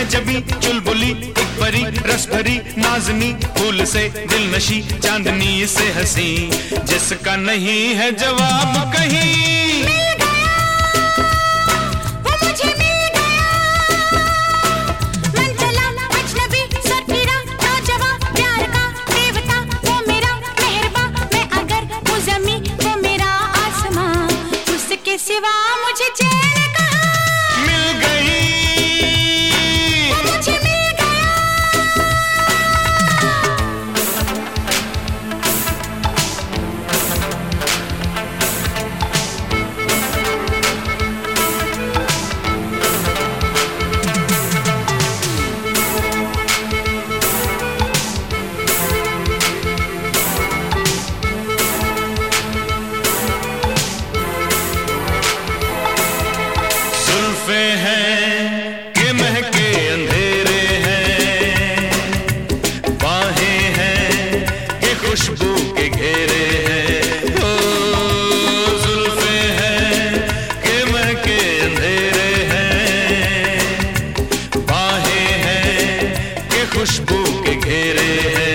मैं जबी चुलबुली एक परी रस भरी नाजनी फूल से दिल नशी चांदनी से हंसी जिसका नहीं है जवाब कहीं। सिवा मुझे चैन कहाँ मिल गई, वो मुझे मिल गया। हैं कि महके अंधेरे हैं, बाहें हैं कि खुशबू के घेरे हैं। ओ जुल्फे हैं कि महके अंधेरे हैं, बाहें हैं कि खुशबू के घेरे हैं।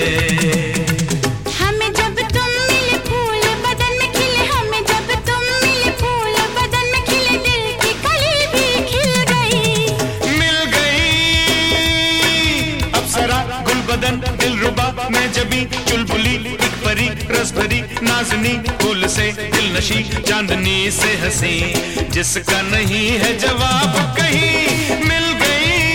बदन दिल रुबा मैं जबी चुलबुली एक परी रस भरी नाजनी फूल से दिल नशी चांदनी से हंसी जिसका नहीं है जवाब कहीं मिल गई।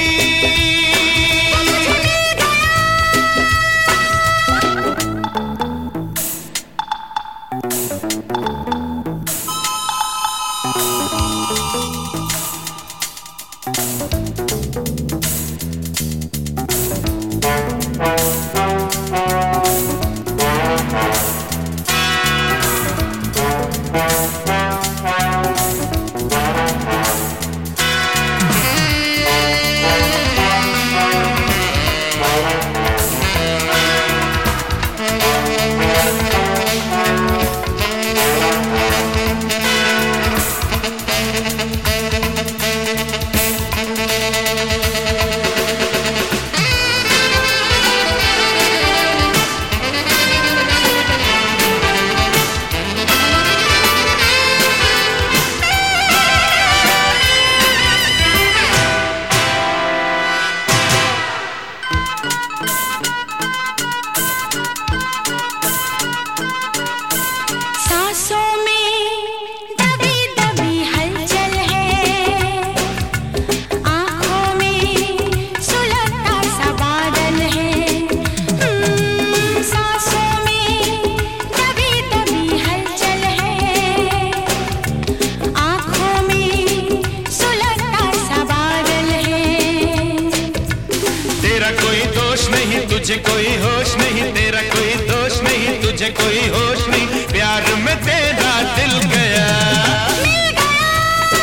तुझे कोई होश नहीं, तेरा कोई दोष नहीं, तुझे कोई होश नहीं, प्यार में तेरा दिल गया। मिल गया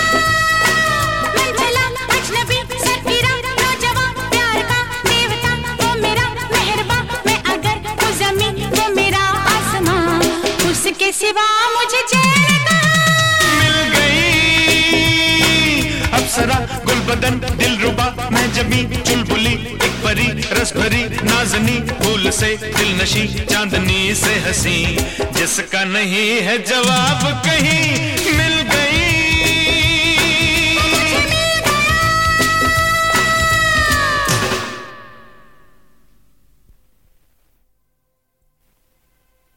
मंझला अजनबी सरफिरा नौजवान प्यार का देवता वो मेरा मेहरबा मैं अगर वो ज़मीं वो मेरा आसमां उसके सिवा मुझे चैन कहाँ मिल गई। अप्सरा गुलबदन दिलरुबा मैं जबी चुलबुली एक परी रस भरी नाजनी फूल से दिल नशी चांदनी से हंसी जिसका नहीं है जवाब कहीं मिल